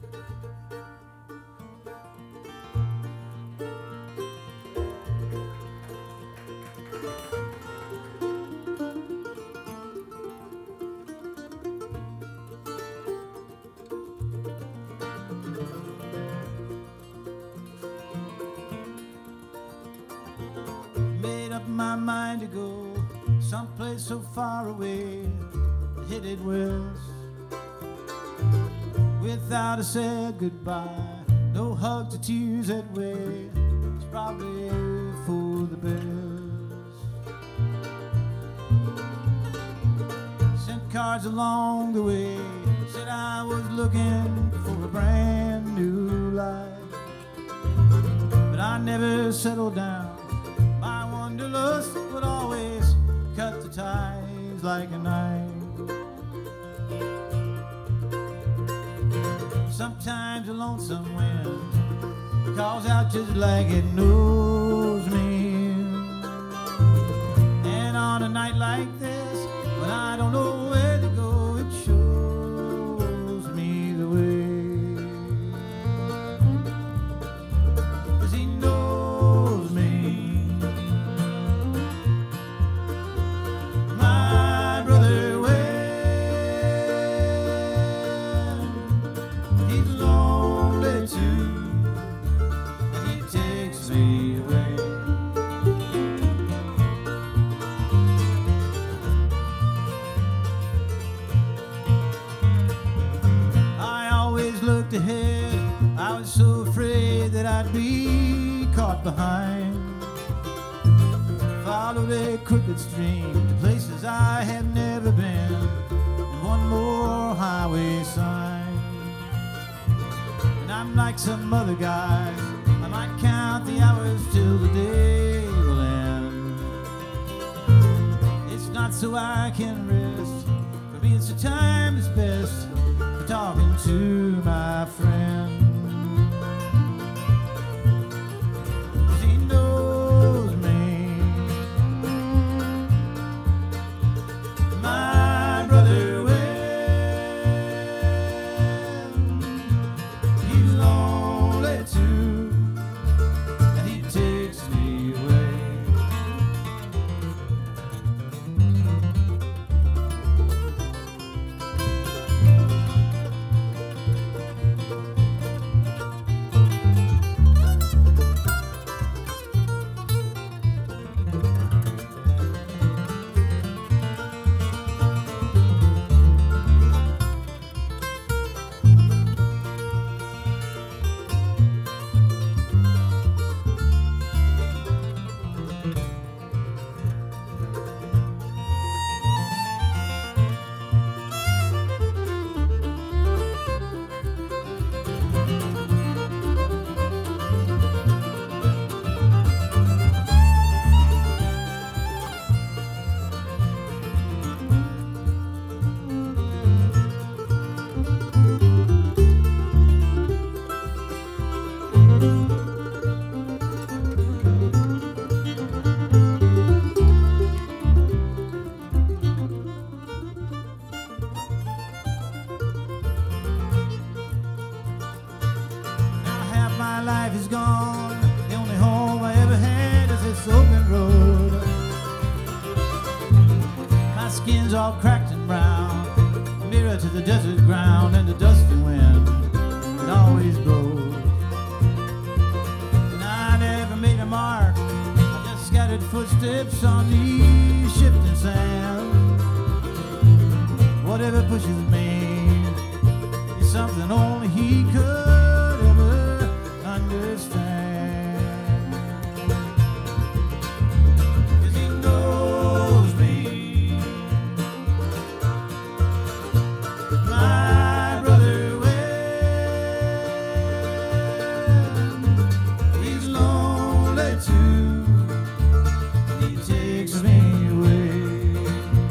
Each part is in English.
Made up my mind to go someplace so far away, headed west, without a sad goodbye, no hugs or tears that way. It's probably for the best. Sent cards along the way, said I was looking for a brand new life, but I never settled down. My wanderlust would always cut the ties like a knife. Sometimes a lonesome wind calls out just like it knows me. And on a night like this, when I don't know where to go, it shows me the way. 'Cause he knows me. My brother Wayne, he's lonely too, and he takes me away. I always looked ahead, I was so afraid that I'd be caught behind. Followed a crooked stream to places I have never been, and one more highway sign. And I'm like some other guys, I might count the hours till the day will end. It's not so I can rest, for me it's the time that's best for talking to my friend. 'Cause he knows me. My brother Wayne, he's lonely too, and he takes me away. Now half my life is gone, the only home I ever had is this open road. My skin's all cracked and brown, mirror to the desert ground and the dusty wind that always blows. And I never made a mark, I just scattered footsteps on these shifting sands. Whatever pushes me is something only he could ever understand. 'Cause he knows me. My brother Wayne, he's lonely too, and he takes me away.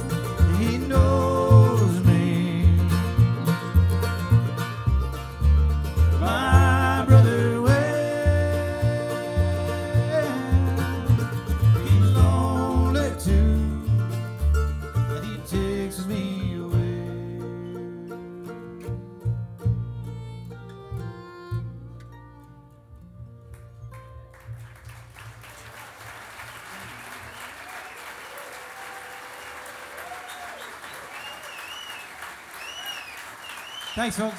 Thanks, folks.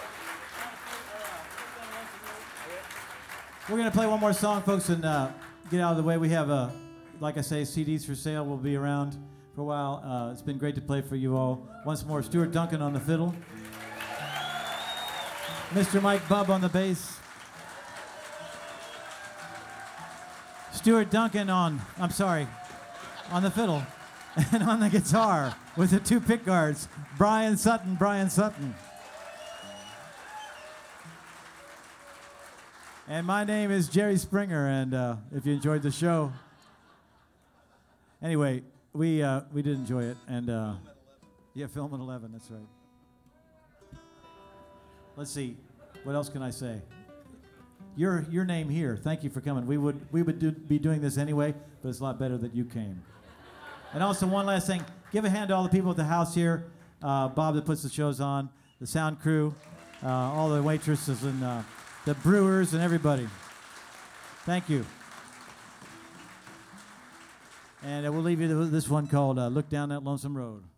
We're going to play one more song, folks, and get out of the way. We have, like I say, CDs for sale. We'll be around for a while. It's been great to play for you all. Once more, Stuart Duncan on the fiddle. Mr. Mike Bubb on the bass. Stuart Duncan on the fiddle. And on the guitar with the 2 pick guards, Brian Sutton. And my name is Jerry Springer, and if you enjoyed the show. Anyway, we did enjoy it, and yeah, film at 11, that's right. Let's see, what else can I say? Your name here, thank you for coming. We would be doing this anyway, but it's a lot better that you came. And also one last thing, give a hand to all the people at the house here, Bob that puts the shows on, the sound crew, all the waitresses and the brewers and everybody. Thank you. And we'll leave you with this one called Look Down That Lonesome Road.